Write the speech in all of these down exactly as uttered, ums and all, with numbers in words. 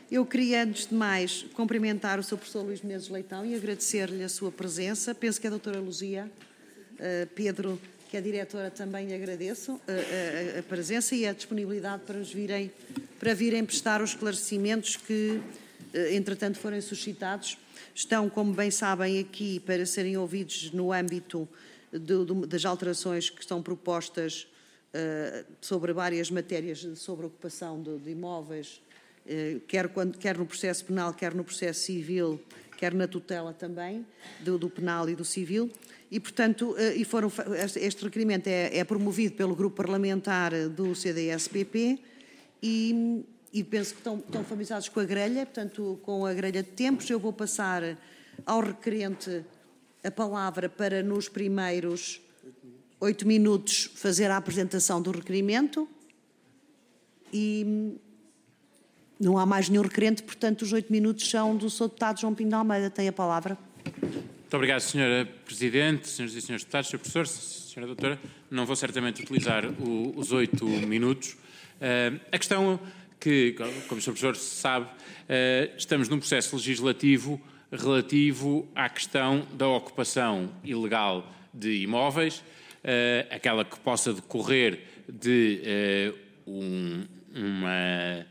Eu queria, antes de mais, cumprimentar o senhor professor Luís Menezes Leitão e agradecer-lhe a sua presença. Penso que a doutora Luzia, uh, Pedro, que é diretora, também lhe agradeço uh, a, a presença e a disponibilidade para, os virem, para virem prestar os esclarecimentos que, uh, entretanto, forem suscitados. Estão, como bem sabem, aqui para serem ouvidos no âmbito de, de, das alterações que estão propostas uh, sobre várias matérias sobre ocupação de, de imóveis, uh, quer, quando, quer no processo penal, quer no processo civil, quer na tutela também, do, do penal e do civil. E, portanto, uh, e foram, este requerimento é, é promovido pelo grupo parlamentar do C D S P P e... E penso que estão, estão familiarizados com a grelha, portanto, com a grelha de tempos. Eu vou passar ao requerente a palavra para, nos primeiros oito minutos, fazer a apresentação do requerimento. E não há mais nenhum requerente, portanto, os oito minutos são do senhor deputado João Pinto de Almeida. Tem a palavra. Muito obrigado, senhora Presidente, senhoras e senhores deputados, senhor Professor, senhora Doutora. Não vou certamente utilizar o, os oito minutos. Uh, a questão... que, como o senhor Professor sabe, estamos num processo legislativo relativo à questão da ocupação ilegal de imóveis, aquela que possa decorrer de um, uma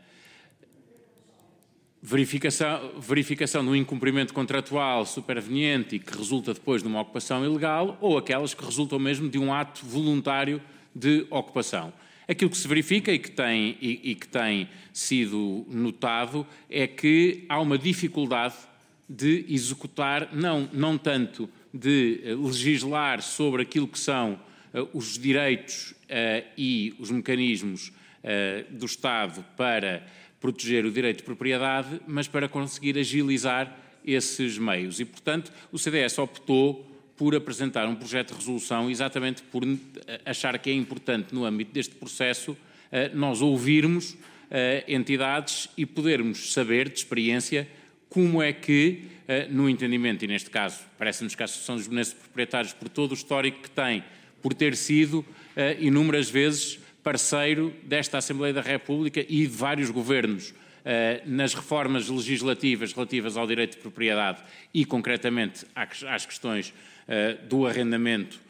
verificação, verificação do incumprimento contratual superveniente e que resulta depois de uma ocupação ilegal, ou aquelas que resultam mesmo de um ato voluntário de ocupação. Aquilo que se verifica e que, tem, e, e que tem sido notado é que há uma dificuldade de executar, não, não tanto de legislar sobre aquilo que são uh, os direitos uh, e os mecanismos uh, do Estado para proteger o direito de propriedade, mas para conseguir agilizar esses meios. E, portanto, o C D S optou por apresentar um projeto de resolução exatamente por achar que é importante, no âmbito deste processo, nós ouvirmos entidades e podermos saber, de experiência, como é que, no entendimento, e neste caso, parece-nos que a Associação dos Beneficiários Proprietários, por todo o histórico que tem, por ter sido inúmeras vezes parceiro desta Assembleia da República e de vários governos, nas reformas legislativas relativas ao direito de propriedade e, concretamente, às questões do arrendamento,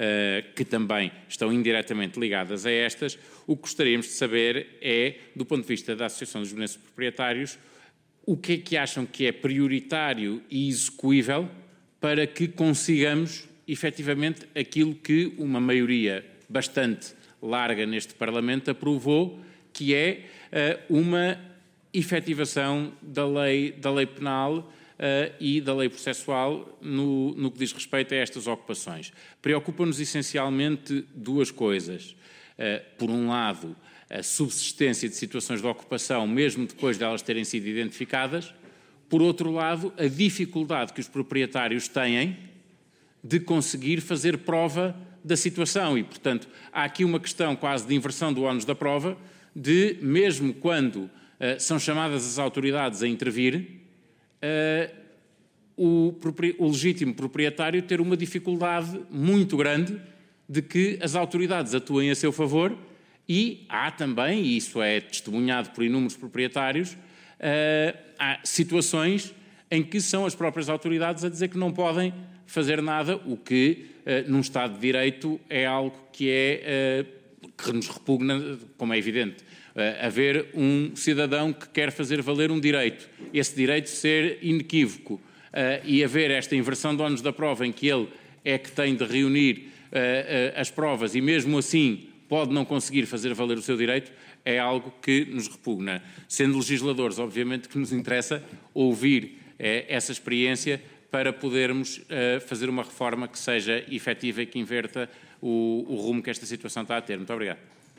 que também estão indiretamente ligadas a estas, o que gostaríamos de saber é, do ponto de vista da Associação dos Beneficiários Proprietários, o que é que acham que é prioritário e execuível para que consigamos, efetivamente, aquilo que uma maioria bastante larga neste Parlamento aprovou, que é uma efetivação da lei, da lei penal Uh, e da lei processual no, no que diz respeito a estas ocupações. Preocupa-nos essencialmente duas coisas. Uh, por um lado, a subsistência de situações de ocupação, mesmo depois de elas terem sido identificadas. Por outro lado, a dificuldade que os proprietários têm de conseguir fazer prova da situação. E, portanto, há aqui uma questão quase de inversão do ónus da prova, de, mesmo quando uh, são chamadas as autoridades a intervir, Uh, o, o legítimo proprietário ter uma dificuldade muito grande de que as autoridades atuem a seu favor e há também, e isso é testemunhado por inúmeros proprietários, uh, há situações em que são as próprias autoridades a dizer que não podem fazer nada, o que, uh, num Estado de Direito, é algo que, é, uh, que nos repugna, como é evidente. Uh, haver um cidadão que quer fazer valer um direito, esse direito ser inequívoco uh, e haver esta inversão de ónus da prova em que ele é que tem de reunir uh, uh, as provas e mesmo assim pode não conseguir fazer valer o seu direito, é algo que nos repugna. Sendo legisladores, obviamente que nos interessa ouvir uh, essa experiência para podermos uh, fazer uma reforma que seja efetiva e que inverta o, o rumo que esta situação está a ter. Muito obrigado.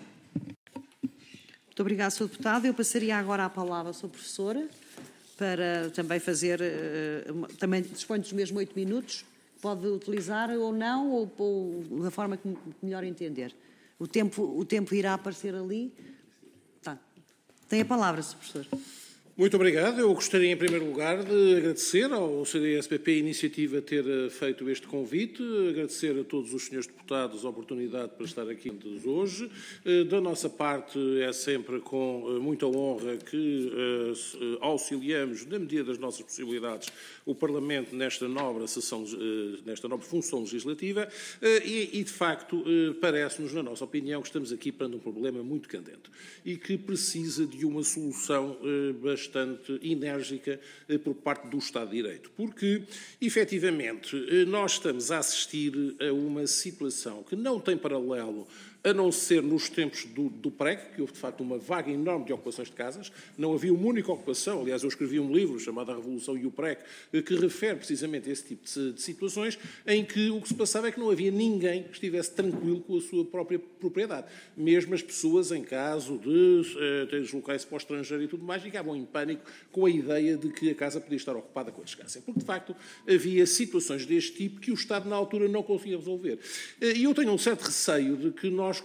Muito obrigada, senhor Deputado. Eu passaria agora a palavra à sua Professora para também fazer, uh, também dispõe dos mesmos oito minutos, pode utilizar ou não, ou, ou da forma que melhor entender. O tempo, o tempo irá aparecer ali. Tá. Tem a palavra, senhor Professor. Muito obrigado. Eu gostaria, em primeiro lugar, de agradecer ao C D S P P a iniciativa de ter feito este convite, agradecer a todos os senhores deputados a oportunidade para estar aqui hoje. Da nossa parte, é sempre com muita honra que auxiliamos, na medida das nossas possibilidades, o Parlamento nesta nobre sessão, nesta nobre função legislativa e, de facto, parece-nos, na nossa opinião, que estamos aqui perante um problema muito candente e que precisa de uma solução bastante bastante enérgica por parte do Estado de Direito, porque, efetivamente, nós estamos a assistir a uma situação que não tem paralelo a não ser nos tempos do, do P R E C, que houve, de facto, uma vaga enorme de ocupações de casas. Não havia uma única ocupação. Aliás, eu escrevi um livro chamado A Revolução e o P R E C, que refere precisamente a esse tipo de, de situações, em que o que se passava é que não havia ninguém que estivesse tranquilo com a sua própria propriedade. Mesmo as pessoas, em caso de uh, deslocarem-se para o estrangeiro e tudo mais, ficavam em pânico com a ideia de que a casa podia estar ocupada quando chegassem. Porque, de facto, havia situações deste tipo que o Estado, na altura, não conseguia resolver. E eu tenho um certo receio de que nós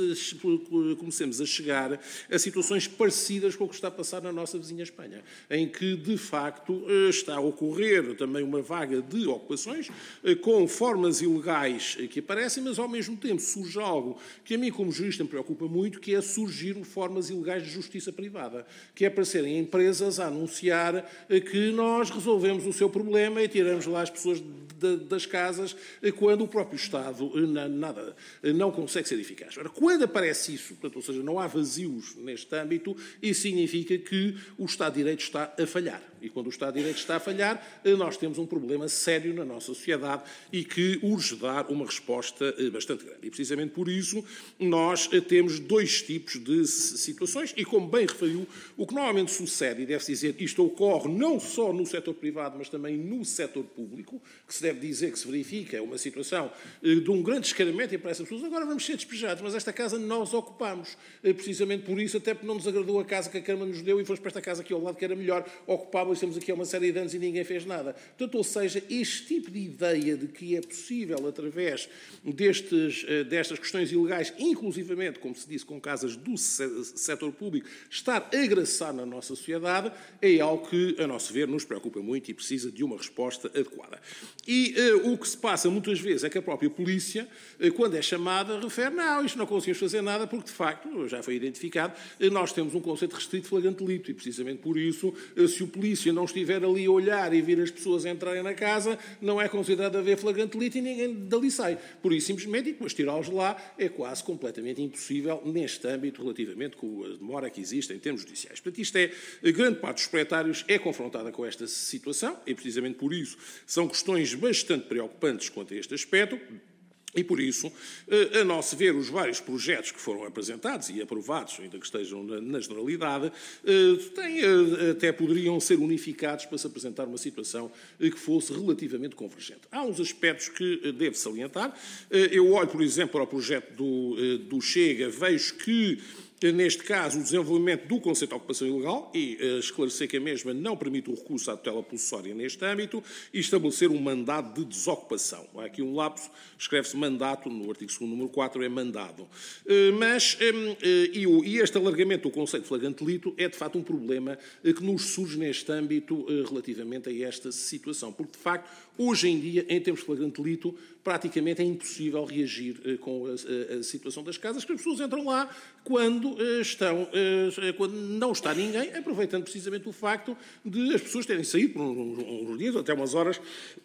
comecemos a chegar a situações parecidas com o que está a passar na nossa vizinha Espanha, em que, de facto, está a ocorrer também uma vaga de ocupações com formas ilegais que aparecem, mas, ao mesmo tempo, surge algo que a mim, como jurista, me preocupa muito, que é surgir formas ilegais de justiça privada, que é aparecerem empresas a anunciar que nós resolvemos o seu problema e tiramos lá as pessoas das casas quando o próprio Estado nada, não consegue ser eficaz. Ora, quando aparece isso, portanto, ou seja, não há vazios neste âmbito, isso significa que o Estado de Direito está a falhar. E quando o Estado de Direito está a falhar, nós temos um problema sério na nossa sociedade e que urge dar uma resposta bastante grande. E, precisamente por isso, nós temos dois tipos de situações e, como bem referiu, o que normalmente sucede, e deve-se dizer, isto ocorre não só no setor privado, mas também no setor público, que se deve dizer que se verifica uma situação de um grande descaramento e parece as pessoas, agora vamos ser despejados, mas esta casa nós ocupamos. Precisamente por isso, até porque não nos agradou a casa que a Câmara nos deu e fomos para esta casa aqui ao lado que era melhor, ocupávamos, estamos aqui há uma série de anos e ninguém fez nada. Portanto, ou seja, este tipo de ideia de que é possível, através destes, destas questões ilegais, inclusivamente, como se disse, com casas do setor público, estar a graçar na nossa sociedade, é algo que, a nosso ver, nos preocupa muito e precisa de uma resposta adequada. E uh, o que se passa muitas vezes é que a própria polícia, uh, quando é chamada, refere, não, isto não conseguimos fazer nada, porque, de facto, já foi identificado, uh, nós temos um conceito restrito de flagrante delito, e precisamente por isso, uh, se o polícia não estiver ali a olhar e ver as pessoas entrarem na casa, não é considerado haver flagrante delito e ninguém dali sai. Por isso, simplesmente, e depois tirá-los de lá é quase completamente impossível neste âmbito, relativamente com a demora que existe em termos judiciais. Portanto, isto é, a grande parte dos proprietários é confrontada com esta situação, e precisamente por isso são questões bastante preocupantes quanto a este aspecto. E, por isso, a nosso ver, os vários projetos que foram apresentados e aprovados, ainda que estejam na generalidade, têm, até poderiam ser unificados para se apresentar uma situação que fosse relativamente convergente. Há uns aspectos que devo salientar. Eu olho, por exemplo, para o projeto do, do Chega, vejo que neste caso, o desenvolvimento do conceito de ocupação ilegal e uh, esclarecer que a mesma não permite o recurso à tutela possessória neste âmbito e estabelecer um mandado de desocupação. Há aqui um lapso, escreve-se mandato, no artigo segundo, número quatro, é mandado. Uh, mas, um, uh, e, o, e este alargamento do conceito de flagrante delito é, de facto, um problema uh, que nos surge neste âmbito uh, relativamente a esta situação. Porque, de facto, hoje em dia, em termos de flagrante delito, praticamente é impossível reagir uh, com a, a, a situação das casas, que as pessoas entram lá quando uh, estão, uh, quando não está ninguém, aproveitando precisamente o facto de as pessoas terem saído por uns, uns dias, até umas horas,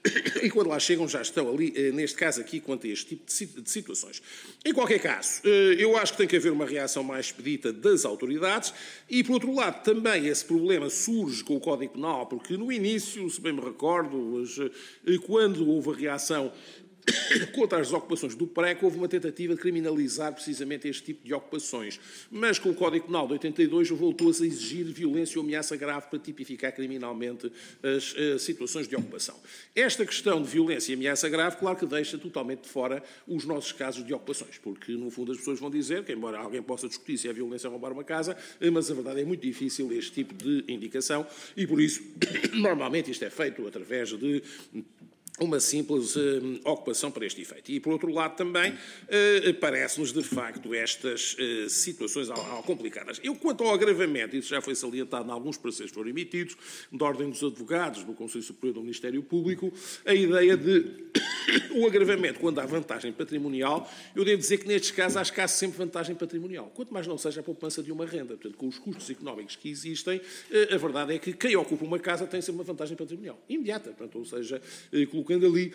e quando lá chegam já estão ali, uh, neste caso aqui, quanto a este tipo de, de situações. Em qualquer caso, uh, eu acho que tem que haver uma reação mais expedita das autoridades e, por outro lado, também esse problema surge com o Código Penal, porque no início, se bem me recordo, quando houve a reação contra as desocupações do P R E C, houve uma tentativa de criminalizar precisamente este tipo de ocupações. Mas com o Código Penal de oitenta e dois voltou-se a exigir violência ou ameaça grave para tipificar criminalmente as uh, situações de ocupação. Esta questão de violência e ameaça grave, claro que deixa totalmente de fora os nossos casos de ocupações, porque no fundo as pessoas vão dizer que, embora alguém possa discutir se é violência roubar uma casa, mas a verdade é muito difícil este tipo de indicação e por isso, normalmente isto é feito através de uma simples uh, ocupação para este efeito. E, por outro lado, também uh, parece-nos, de facto, estas uh, situações ao, ao complicadas. Eu, quanto ao agravamento, isso já foi salientado em alguns pareceres que foram emitidos, da ordem dos advogados, do Conselho Superior do Ministério Público, a ideia de o agravamento, quando há vantagem patrimonial, eu devo dizer que, nestes casos, há escasso sempre vantagem patrimonial. Quanto mais não seja a poupança de uma renda. Portanto, com os custos económicos que existem, uh, a verdade é que quem ocupa uma casa tem sempre uma vantagem patrimonial imediata. Portanto, ou seja, uh, colocando ali,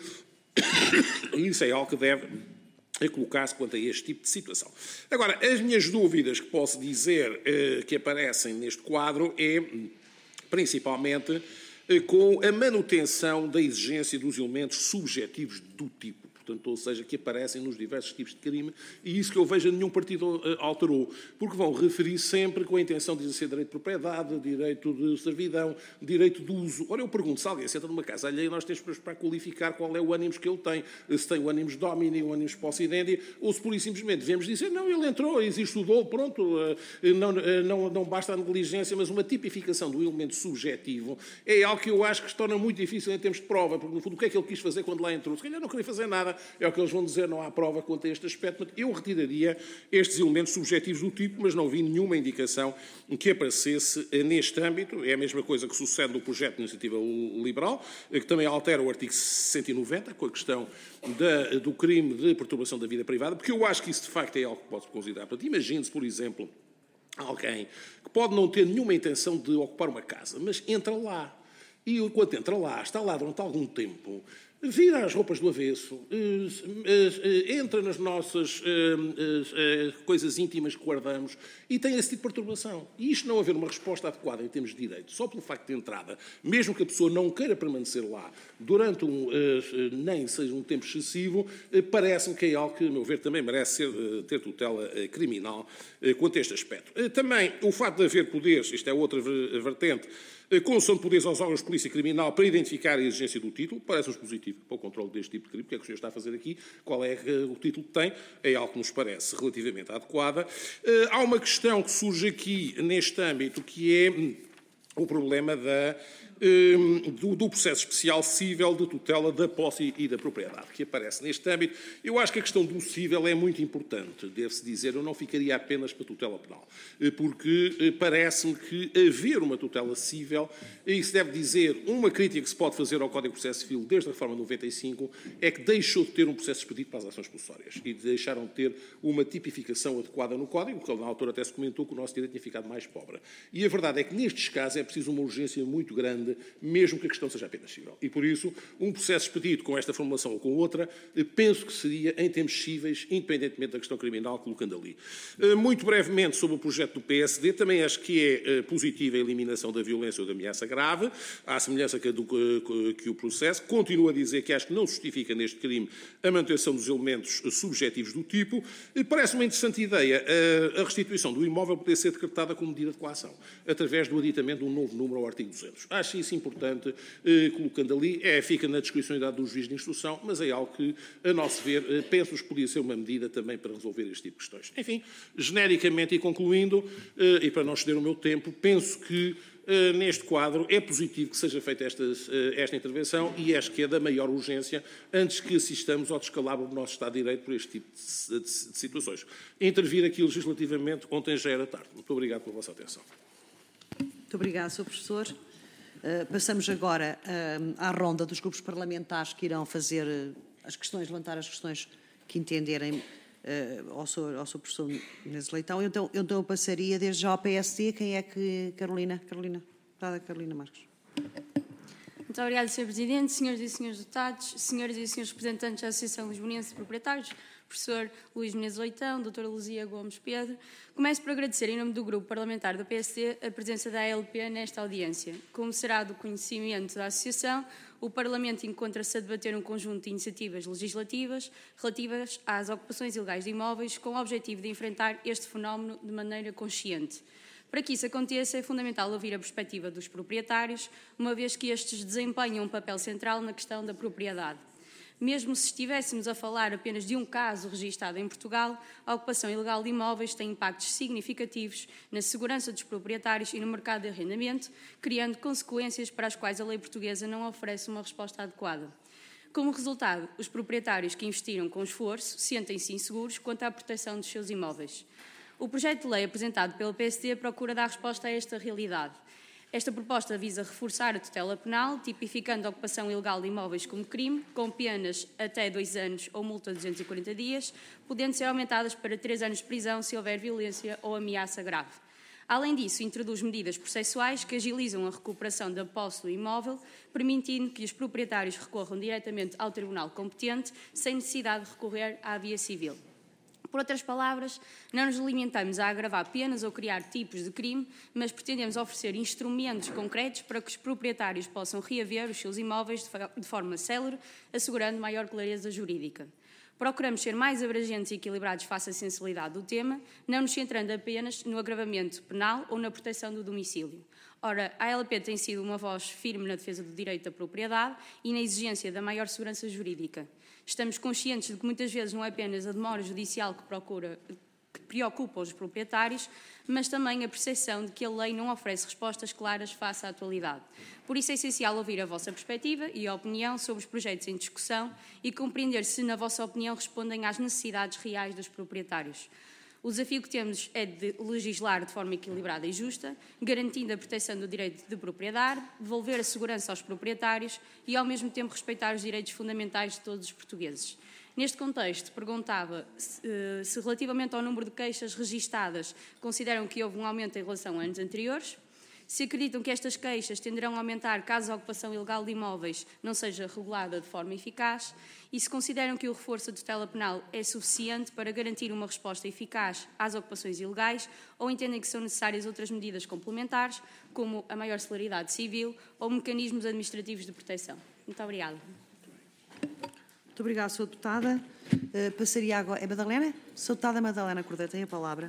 e isso é algo que deve colocar-se quanto a este tipo de situação. Agora, as minhas dúvidas que posso dizer eh, que aparecem neste quadro é, principalmente, eh, com a manutenção da exigência dos elementos subjetivos do tipo. Portanto, ou seja, que aparecem nos diversos tipos de crime, e isso que eu vejo nenhum partido alterou, porque vão referir sempre com a intenção de exercer direito de propriedade, direito de servidão, direito de uso. Ora, eu pergunto, se alguém senta numa casa alheia, nós temos para qualificar qual é o ânimos que ele tem, se tem o ânimos domini, o ânimos possidendi, ou se pura e simplesmente devemos dizer, não, ele entrou, existe o dolo, pronto, não, não, não basta a negligência, mas uma tipificação do elemento subjetivo é algo que eu acho que se torna muito difícil em termos de prova, porque, no fundo, o que é que ele quis fazer quando lá entrou? Se calhar não queria fazer nada. É o que eles vão dizer, não há prova quanto a este aspecto. Eu retiraria estes elementos subjetivos do tipo, mas não vi nenhuma indicação que aparecesse neste âmbito. É a mesma coisa que sucede no projeto de iniciativa liberal, que também altera o artigo cento e noventa, com a questão da, do crime de perturbação da vida privada, porque eu acho que isso, de facto, é algo que pode-se considerar. Imagine-se, por exemplo, alguém que pode não ter nenhuma intenção de ocupar uma casa, mas entra lá. E enquanto entra lá, está lá durante algum tempo, vira as roupas do avesso, entra nas nossas coisas íntimas que guardamos e tem esse tipo de perturbação. E isto não haver uma resposta adequada em termos de direito, só pelo facto de entrada, mesmo que a pessoa não queira permanecer lá durante um, nem seja um tempo excessivo, parece-me que é algo que, a meu ver, também merece ser, ter tutela criminal quanto a este aspecto. Também o facto de haver poderes, isto é outra vertente, concessão de poderes aos órgãos de polícia criminal para identificar a exigência do título, parece-nos positivo para o controle deste tipo de crime. O que é que o senhor está a fazer aqui? Qual é o título que tem? É algo que nos parece relativamente adequada. Há uma questão que surge aqui neste âmbito, que é o problema da... Do, do processo especial cível de tutela da posse e da propriedade, que aparece neste âmbito. Eu acho que a questão do cível é muito importante, deve-se dizer, eu não ficaria apenas para a tutela penal, porque parece-me que haver uma tutela cível, e isso deve dizer, uma crítica que se pode fazer ao Código de Processo Civil desde a reforma de noventa e cinco, é que deixou de ter um processo expedito para as ações possessórias e deixaram de ter uma tipificação adequada no Código, porque na altura até se comentou que o nosso direito tinha ficado mais pobre. E a verdade é que nestes casos é preciso uma urgência muito grande, mesmo que a questão seja apenas cível. E, por isso, um processo expedito com esta formulação ou com outra, penso que seria em termos cíveis, independentemente da questão criminal, colocando ali. Muito brevemente, sobre o projeto do P S D, também acho que é positiva a eliminação da violência ou da ameaça grave, à semelhança que, do, que o processo. Continuo a dizer que acho que não justifica neste crime a manutenção dos elementos subjetivos do tipo. Parece uma interessante ideia a restituição do imóvel poder ser decretada como medida de coação, através do aditamento de um novo número ao artigo duzentos. Acho isso importante. Portanto, eh, colocando ali, é, fica na discricionalidade do juiz de instrução, mas é algo que, a nosso ver, eh, penso que podia ser uma medida também para resolver este tipo de questões. Enfim, genericamente e concluindo, eh, e para não exceder o meu tempo, penso que eh, neste quadro é positivo que seja feita esta, eh, esta intervenção e acho que é da maior urgência antes que assistamos ao descalabro do nosso Estado de Direito por este tipo de, de, de situações. Intervir aqui legislativamente ontem já era tarde. Muito obrigado pela vossa atenção. Muito obrigado, senhor Professor. Uh, passamos agora uh, à ronda dos grupos parlamentares que irão fazer uh, as questões, levantar as questões que entenderem uh, ao senhor, ao senhor Professor Menezes Leitão. Então, então eu passaria desde já ao P S D. Quem é que... Carolina? Carolina. Deputada Carolina Marques. Muito obrigada, senhor Presidente, senhores e senhores deputados, senhores e senhores representantes da Associação Lisbonense de Proprietários, professor Luís Menezes Leitão, doutora Luzia Gomes Pedro. Começo por agradecer, em nome do Grupo Parlamentar do P S D, a presença da A L P nesta audiência. Como será do conhecimento da Associação, o Parlamento encontra-se a debater um conjunto de iniciativas legislativas relativas às ocupações ilegais de imóveis com o objetivo de enfrentar este fenómeno de maneira consciente. Para que isso aconteça, é fundamental ouvir a perspectiva dos proprietários, uma vez que estes desempenham um papel central na questão da propriedade. Mesmo se estivéssemos a falar apenas de um caso registado em Portugal, a ocupação ilegal de imóveis tem impactos significativos na segurança dos proprietários e no mercado de arrendamento, criando consequências para as quais a lei portuguesa não oferece uma resposta adequada. Como resultado, os proprietários que investiram com esforço sentem-se inseguros quanto à proteção dos seus imóveis. O projeto de lei apresentado pela P S D procura dar resposta a esta realidade. Esta proposta visa reforçar a tutela penal, tipificando a ocupação ilegal de imóveis como crime, com penas até dois anos ou multa de duzentos e quarenta dias, podendo ser aumentadas para três anos de prisão se houver violência ou ameaça grave. Além disso, introduz medidas processuais que agilizam a recuperação da posse do imóvel, permitindo que os proprietários recorram diretamente ao tribunal competente, sem necessidade de recorrer à via civil. Por outras palavras, não nos limitamos a agravar penas ou criar tipos de crime, mas pretendemos oferecer instrumentos concretos para que os proprietários possam reaver os seus imóveis de forma célere, assegurando maior clareza jurídica. Procuramos ser mais abrangentes e equilibrados face à sensibilidade do tema, não nos centrando apenas no agravamento penal ou na proteção do domicílio. Ora, a A L P tem sido uma voz firme na defesa do direito da propriedade e na exigência da maior segurança jurídica. Estamos conscientes de que muitas vezes não é apenas a demora judicial que, procura, que preocupa os proprietários, mas também a percepção de que a lei não oferece respostas claras face à atualidade. Por isso é essencial ouvir a vossa perspectiva e a opinião sobre os projetos em discussão e compreender se, na vossa opinião, respondem às necessidades reais dos proprietários. O desafio que temos é de legislar de forma equilibrada e justa, garantindo a proteção do direito de propriedade, devolver a segurança aos proprietários e, ao mesmo tempo, respeitar os direitos fundamentais de todos os portugueses. Neste contexto, perguntava se, se relativamente ao número de queixas registadas, consideram que houve um aumento em relação a anos anteriores, se acreditam que estas queixas tenderão a aumentar caso a ocupação ilegal de imóveis não seja regulada de forma eficaz e se consideram que o reforço da tutela penal é suficiente para garantir uma resposta eficaz às ocupações ilegais ou entendem que são necessárias outras medidas complementares, como a maior celeridade civil ou mecanismos administrativos de proteção. Muito obrigada. Muito obrigada, senhora Deputada. Uh, passaria agora... É Madalena? senhora Deputada Madalena Cordeiro, tem a palavra.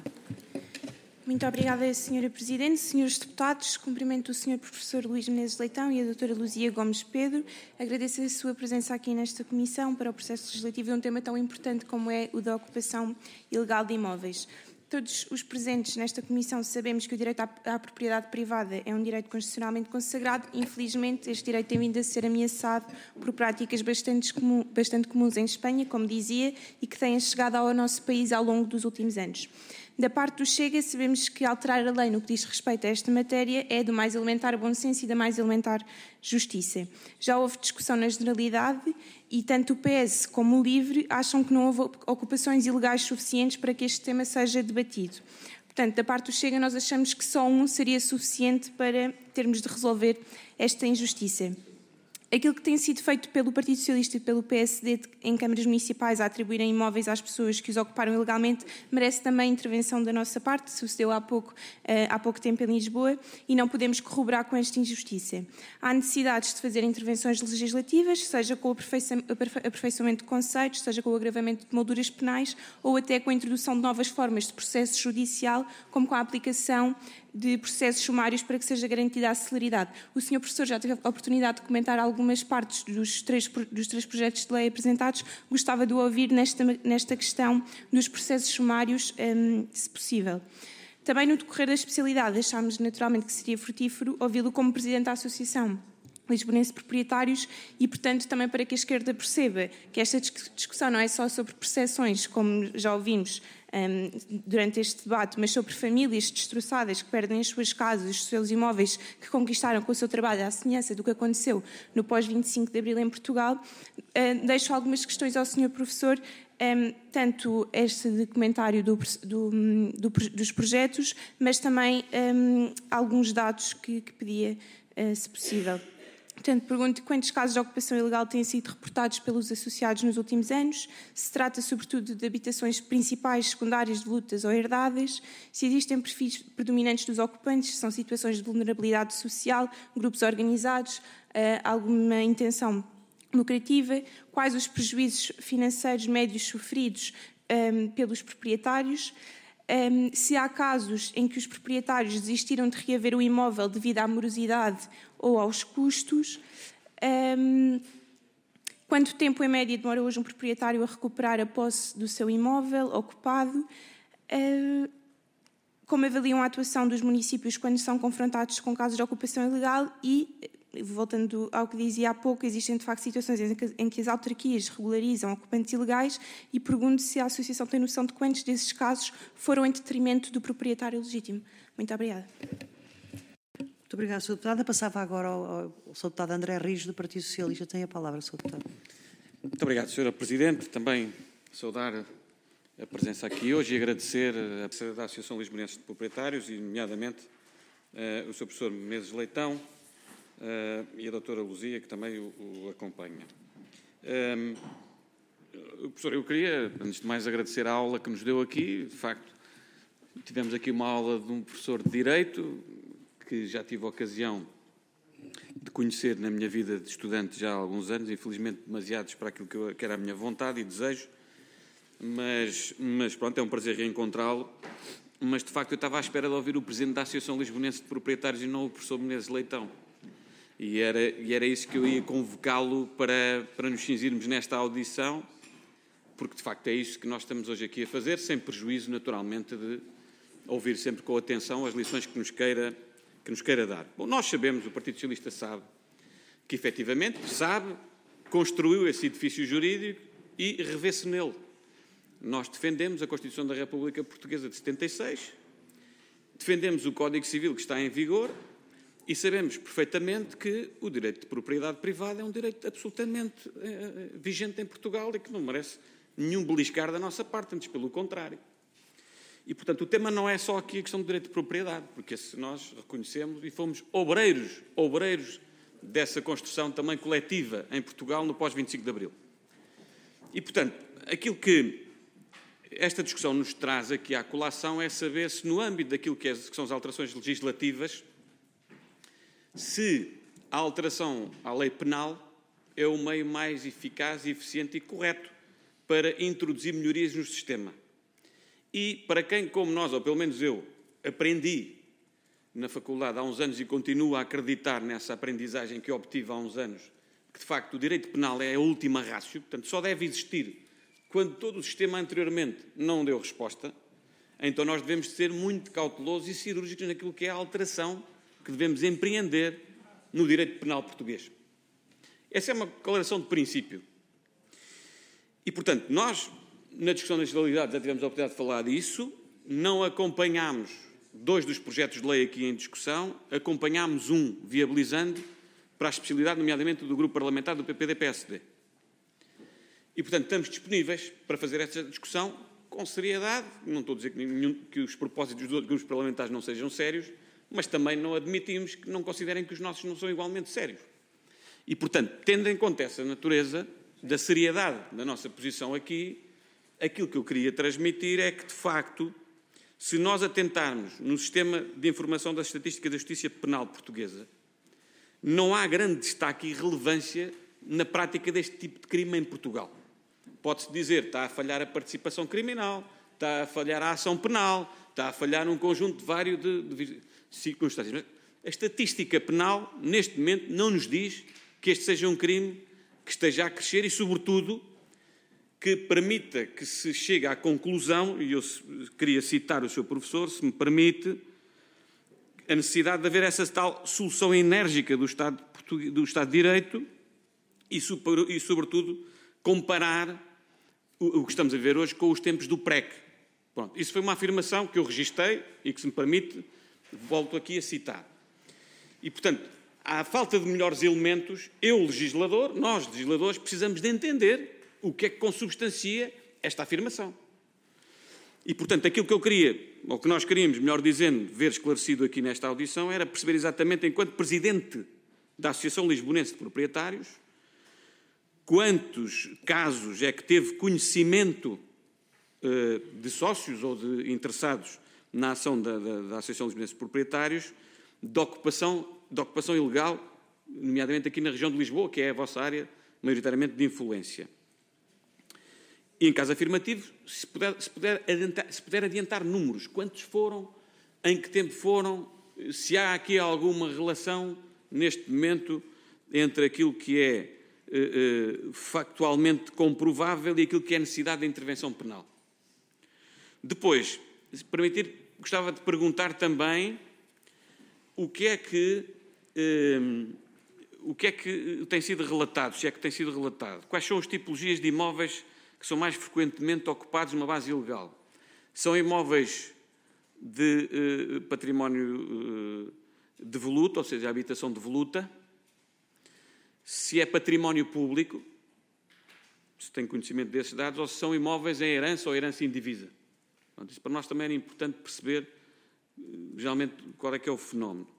Muito obrigada, senhora Presidente. Senhores Deputados, cumprimento o senhor Professor Luís Menezes Leitão e a doutora Luzia Gomes Pedro. Agradeço a sua presença aqui nesta Comissão para o processo legislativo de um tema tão importante como é o da ocupação ilegal de imóveis. Todos os presentes nesta Comissão sabemos que o direito à, à propriedade privada é um direito constitucionalmente consagrado. Infelizmente, este direito tem vindo a ser ameaçado por práticas bastante, comum, bastante comuns em Espanha, como dizia, e que têm chegado ao nosso país ao longo dos últimos anos. Da parte do Chega, sabemos que alterar a lei no que diz respeito a esta matéria é do mais elementar bom senso e da mais elementar justiça. Já houve discussão na generalidade e tanto o P S como o LIVRE acham que não houve ocupações ilegais suficientes para que este tema seja debatido. Portanto, da parte do Chega, nós achamos que só um seria suficiente para termos de resolver esta injustiça. Aquilo que tem sido feito pelo Partido Socialista e pelo P S D em câmaras municipais a atribuírem imóveis às pessoas que os ocuparam ilegalmente merece também intervenção da nossa parte, sucedeu há pouco, há pouco tempo em Lisboa, e não podemos corroborar com esta injustiça. Há necessidades de fazer intervenções legislativas, seja com o aperfeiçoamento de conceitos, seja com o agravamento de molduras penais ou até com a introdução de novas formas de processo judicial, como com a aplicação de processos sumários para que seja garantida a celeridade. O senhor Professor já teve a oportunidade de comentar algumas partes dos três, dos três projetos de lei apresentados. Gostava de o ouvir nesta, nesta questão dos processos sumários, um, se possível. Também no decorrer da especialidade achámos naturalmente que seria frutífero ouvi-lo como Presidente da Associação Lisbonense de Proprietários e, portanto, também para que a esquerda perceba que esta discussão não é só sobre percepções, como já ouvimos um, durante este debate, mas sobre famílias destroçadas que perdem as suas casas, os seus imóveis que conquistaram com o seu trabalho à semelhança do que aconteceu no pós vinte e cinco de Abril em Portugal. Uh, deixo algumas questões ao senhor Professor, um, tanto este documentário do, do, do, dos projetos, mas também um, alguns dados que, que pedia, uh, se possível. Portanto, pergunto quantos casos de ocupação ilegal têm sido reportados pelos associados nos últimos anos, se trata sobretudo de habitações principais, secundárias, de lutas ou herdadas, se existem perfis predominantes dos ocupantes, se são situações de vulnerabilidade social, grupos organizados, alguma intenção lucrativa, quais os prejuízos financeiros médios sofridos pelos proprietários, Um, se há casos em que os proprietários desistiram de reaver o imóvel devido à morosidade ou aos custos, um, quanto tempo em média demora hoje um proprietário a recuperar a posse do seu imóvel ocupado, uh, como avaliam a atuação dos municípios quando são confrontados com casos de ocupação ilegal e, voltando ao que dizia há pouco, existem de facto situações em que, em que as autarquias regularizam ocupantes ilegais e pergunto se a Associação tem noção de quantos desses casos foram em detrimento do proprietário legítimo. Muito obrigada. Muito obrigada, senhora Deputada. Passava agora ao, ao senhor Deputado André Rijo, do Partido Socialista. Tem a palavra, senhor Deputado. Muito obrigado, senhora Presidente. Também saudar a presença aqui hoje e agradecer a presença da Associação Lisbonense de Proprietários, e nomeadamente uh, o senhor Professor Menezes Leitão uh, e a doutora Luzia, que também o, o acompanha. Um, professor, eu queria, antes de mais, agradecer a aula que nos deu aqui. De facto, tivemos aqui uma aula de um professor de Direito, que já tive a ocasião de conhecer na minha vida de estudante já há alguns anos, infelizmente demasiados para aquilo que, eu, que era a minha vontade e desejo, mas, mas pronto, é um prazer reencontrá-lo. Mas, de facto, eu estava à espera de ouvir o Presidente da Associação Lisbonense de Proprietários e não o professor Menezes Leitão. E era, e era isso que eu ia convocá-lo para, para nos cingirmos nesta audição, porque, de facto, é isso que nós estamos hoje aqui a fazer, sem prejuízo, naturalmente, de ouvir sempre com atenção as lições que nos queira, que nos queira dar. Bom, nós sabemos, o Partido Socialista sabe, que, efetivamente, sabe, construiu esse edifício jurídico e revê-se nele. Nós defendemos a Constituição da República Portuguesa de setenta e seis, defendemos o Código Civil que está em vigor e sabemos perfeitamente que o direito de propriedade privada é um direito absolutamente eh, vigente em Portugal e que não merece nenhum beliscar da nossa parte, antes pelo contrário. E, portanto, o tema não é só aqui a questão do direito de propriedade, porque se nós reconhecemos e fomos obreiros, obreiros dessa construção também coletiva em Portugal no pós vinte e cinco de Abril. E, portanto, aquilo que esta discussão nos traz aqui à colação é saber se, no âmbito daquilo que, é, que são as alterações legislativas, se a alteração à lei penal é o meio mais eficaz, eficiente e correto para introduzir melhorias no sistema. E para quem, como nós, ou pelo menos eu, aprendi na faculdade há uns anos e continuo a acreditar nessa aprendizagem que obtive há uns anos, que de facto o direito penal é a última ratio, portanto só deve existir quando todo o sistema anteriormente não deu resposta, então nós devemos ser muito cautelosos e cirúrgicos naquilo que é a alteração que devemos empreender no direito penal português. Essa é uma declaração de princípio. E, portanto, nós, na discussão das legalidades, já tivemos a oportunidade de falar disso, não acompanhámos dois dos projetos de lei aqui em discussão, acompanhámos um viabilizando para a especialidade, nomeadamente do grupo parlamentar do P P D P S D. E, portanto, estamos disponíveis para fazer esta discussão com seriedade. Não estou a dizer que, nenhum, que os propósitos dos outros grupos parlamentares não sejam sérios, mas também não admitimos que não considerem que os nossos não são igualmente sérios. E, portanto, tendo em conta essa natureza da seriedade da nossa posição aqui, aquilo que eu queria transmitir é que, de facto, se nós atentarmos no sistema de informação da estatística da justiça penal portuguesa, não há grande destaque e relevância na prática deste tipo de crime em Portugal. Pode-se dizer que está a falhar a participação criminal, está a falhar a ação penal, está a falhar um conjunto de vários de, de circunstâncias. Mas a estatística penal, neste momento, não nos diz que este seja um crime que esteja a crescer e, sobretudo, que permita que se chegue à conclusão, e eu queria citar o seu professor, se me permite, a necessidade de haver essa tal solução enérgica do Estado, do Estado de Direito e, e, sobretudo, comparar o, o que estamos a ver hoje com os tempos do P R E C. Pronto, isso foi uma afirmação que eu registrei e que, se me permite, volto aqui a citar. E, portanto, à falta de melhores elementos, eu, legislador, nós, legisladores, precisamos de entender o que é que consubstancia esta afirmação. E, portanto, aquilo que eu queria, ou que nós queríamos, melhor dizendo, ver esclarecido aqui nesta audição, era perceber exatamente, enquanto Presidente da Associação Lisbonense de Proprietários, quantos casos é que teve conhecimento uh, de sócios ou de interessados na ação da, da, da Associação Lisbonense de Proprietários de ocupação, de ocupação ilegal, nomeadamente aqui na região de Lisboa, que é a vossa área maioritariamente de influência. E, em caso afirmativo, se puder, se puder, adiantar, se puder adiantar números, quantos foram, em que tempo foram, se há aqui alguma relação, neste momento, entre aquilo que é eh, eh, factualmente comprovável e aquilo que é necessidade de intervenção penal. Depois, se permitir, gostava de perguntar também o que é que eh, o que é que tem sido relatado, se é que tem sido relatado? Quais são as tipologias de imóveis que são mais frequentemente ocupados numa base ilegal? São imóveis de eh, património eh, devoluto, ou seja, habitação devoluta. Se é património público, se tem conhecimento desses dados, ou se são imóveis em herança ou herança indivisa. Portanto, isso para nós também era importante perceber, geralmente, qual é que é o fenómeno.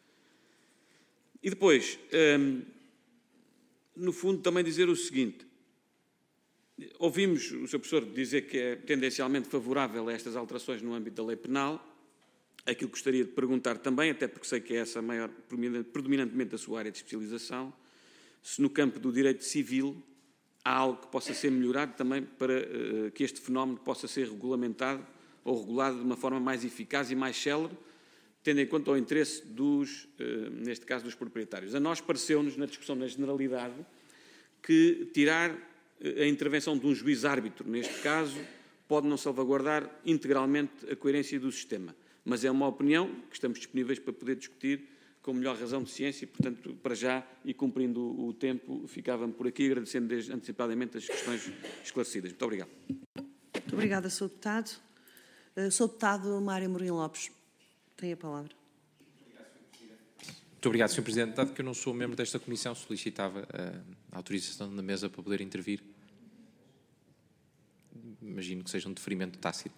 E depois, hum, no fundo, também dizer o seguinte. Ouvimos o senhor Professor dizer que é tendencialmente favorável a estas alterações no âmbito da lei penal. Aquilo que gostaria de perguntar também, até porque sei que é essa a maior, predominantemente a sua área de especialização, se no campo do direito civil há algo que possa ser melhorado também para uh, que este fenómeno possa ser regulamentado ou regulado de uma forma mais eficaz e mais célere, tendo em conta o interesse dos, uh, neste caso, dos proprietários. A nós pareceu-nos, na discussão na generalidade, que tirar a intervenção de um juiz-árbitro, neste caso, pode não salvaguardar integralmente a coerência do sistema. Mas é uma opinião que estamos disponíveis para poder discutir com melhor razão de ciência e, portanto, para já, e cumprindo o tempo, ficava-me por aqui, agradecendo desde, antecipadamente as questões esclarecidas. Muito obrigado. Muito obrigada, senhor Deputado. Uh, senhor Deputado Mário Mourinho Lopes, tem a palavra. Muito obrigado, senhor Presidente. Dado que eu não sou membro desta comissão, solicitava a autorização da mesa para poder intervir. Imagino que seja um deferimento tácito.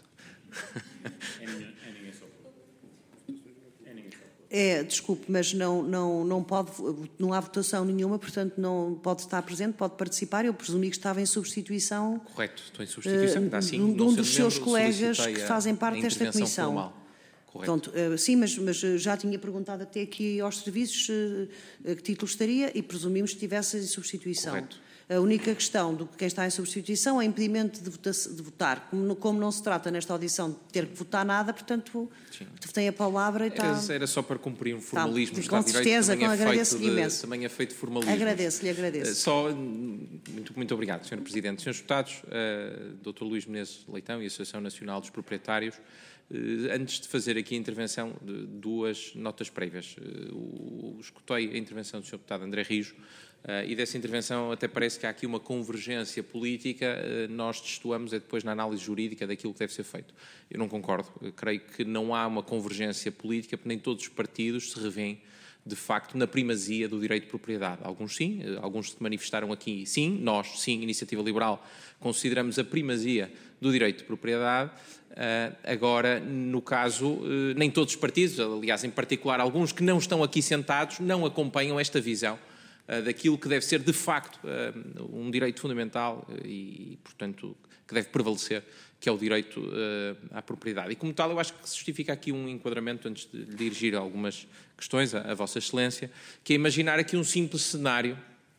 É, desculpe, mas não, não, não, pode, não há votação nenhuma, portanto não pode estar presente, pode participar. Eu presumi que estava em substituição. Correto, estou em substituição. Uh, assim, de um dos seus colegas que fazem parte desta comissão. Formal. Pronto, uh, sim, mas, mas já tinha perguntado até aqui aos serviços uh, que título estaria e presumimos que estivesse em substituição. Correto. A única questão de quem está em substituição é impedimento de, vota de votar. Como, como não se trata nesta audição de ter que votar nada, portanto, sim, tem a palavra e era, está... Era só para cumprir um formalismo. Tá, com certeza, com agradeço-lhe imenso. Também é feito formalismo. Agradeço-lhe, agradeço. Só, muito, muito obrigado, senhor Presidente. Senhores Deputados, uh, doutor Luís Menezes Leitão e a Associação Nacional dos Proprietários, uh, antes de fazer aqui a intervenção, de duas notas prévias. Uh, escutei a intervenção do senhor Deputado André Rijo, Uh, e dessa intervenção até parece que há aqui uma convergência política, uh, nós destoamos é depois na análise jurídica daquilo que deve ser feito. Eu não concordo, eu creio que não há uma convergência política, porque nem todos os partidos se revêem, de facto, na primazia do direito de propriedade. Alguns sim, uh, alguns se manifestaram aqui sim, nós sim, Iniciativa Liberal, consideramos a primazia do direito de propriedade. Uh, agora, no caso, uh, nem todos os partidos, aliás, em particular alguns que não estão aqui sentados, não acompanham esta visão daquilo que deve ser, de facto, um direito fundamental e, portanto, que deve prevalecer, que é o direito à propriedade. E, como tal, eu acho que se justifica aqui um enquadramento, antes de dirigir algumas questões à Vossa Excelência, que é imaginar aqui um simples cenário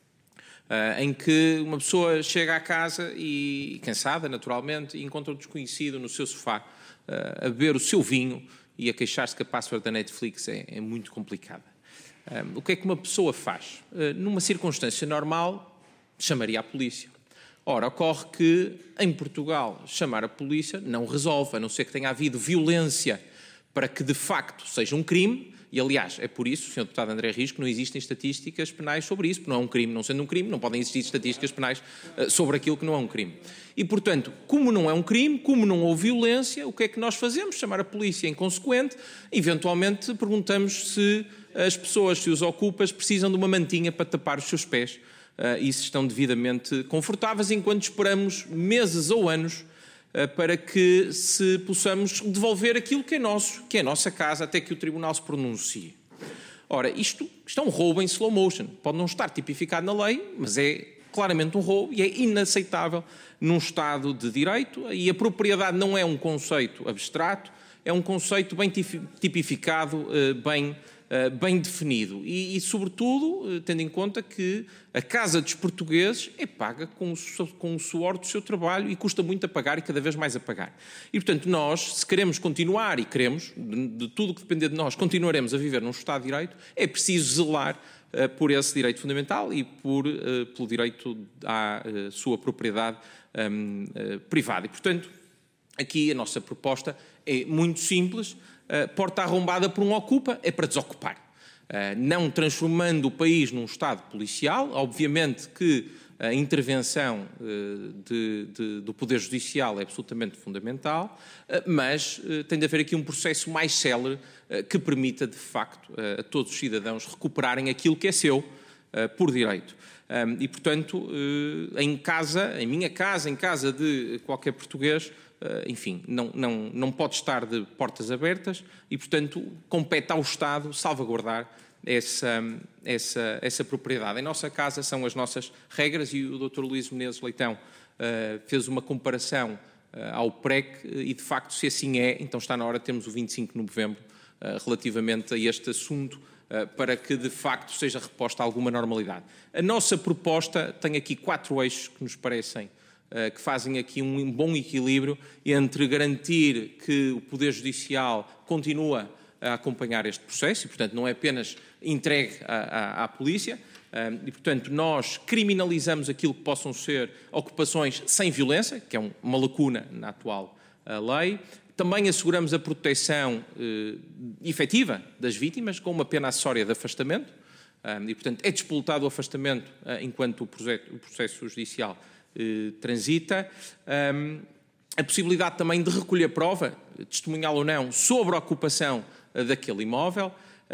em que uma pessoa chega à casa e, cansada, naturalmente, e encontra um desconhecido no seu sofá a beber o seu vinho e a queixar-se que a password da Netflix é, é muito complicada. Um, o que é que uma pessoa faz? Uh, numa circunstância normal, chamaria a polícia. Ora, ocorre que, em Portugal, chamar a polícia não resolve, a não ser que tenha havido violência para que, de facto, seja um crime, e, aliás, é por isso, senhor Deputado André Rijo, que não existem estatísticas penais sobre isso, porque não é um crime, não sendo um crime, não podem existir estatísticas penais uh, sobre aquilo que não é um crime. E, portanto, como não é um crime, como não houve violência, o que é que nós fazemos? Chamar a polícia inconsequente, eventualmente perguntamos se as pessoas, se os ocupas, precisam de uma mantinha para tapar os seus pés uh, e se estão devidamente confortáveis, enquanto esperamos meses ou anos uh, para que se possamos devolver aquilo que é nosso, que é a nossa casa, até que o Tribunal se pronuncie. Ora, isto, isto é um roubo em slow motion. Pode não estar tipificado na lei, mas é claramente um roubo e é inaceitável num Estado de Direito, e a propriedade não é um conceito abstrato, é um conceito bem tipificado, uh, bem Uh, bem definido e, e, sobretudo, uh, tendo em conta que a casa dos portugueses é paga com o, com o suor do seu trabalho e custa muito a pagar e cada vez mais a pagar. E, portanto, nós, se queremos continuar e queremos, de, de tudo o que depender de nós, continuaremos a viver num Estado de Direito, é preciso zelar uh, por esse direito fundamental e por, uh, pelo direito à uh, sua propriedade um, uh, privada. E, portanto, aqui a nossa proposta é muito simples. Uh, porta arrombada por um ocupa é para desocupar. não transformando o país num Estado policial. Obviamente que a intervenção de, de, do Poder Judicial é absolutamente fundamental, mas tem de haver aqui um processo mais célere que permita, de facto, a todos os cidadãos recuperarem aquilo que é seu por direito. E, portanto, em casa, em minha casa, em casa de qualquer português, enfim, não, não, não pode estar de portas abertas e, portanto, compete ao Estado salvaguardar essa, essa, essa propriedade. Em nossa casa são as nossas regras e o doutor Luís Menezes Leitão uh, fez uma comparação uh, ao P R E C e, de facto, se assim é, então está na hora de termos o vinte e cinco de novembro uh, relativamente a este assunto uh, para que, de facto, seja reposta alguma normalidade. A nossa proposta tem aqui quatro eixos que nos parecem uh, que fazem aqui um bom equilíbrio entre garantir que o Poder Judicial continua a acompanhar este processo e, portanto, não é apenas entregue à, à, à polícia e, portanto, nós criminalizamos aquilo que possam ser ocupações sem violência, que é um, uma lacuna na atual lei. Também asseguramos a proteção eh, efetiva das vítimas com uma pena acessória de afastamento e, portanto, é despoletado o afastamento eh, enquanto o processo, o processo judicial eh, transita. Um, a possibilidade também de recolher prova, testemunhal ou não, sobre a ocupação daquele imóvel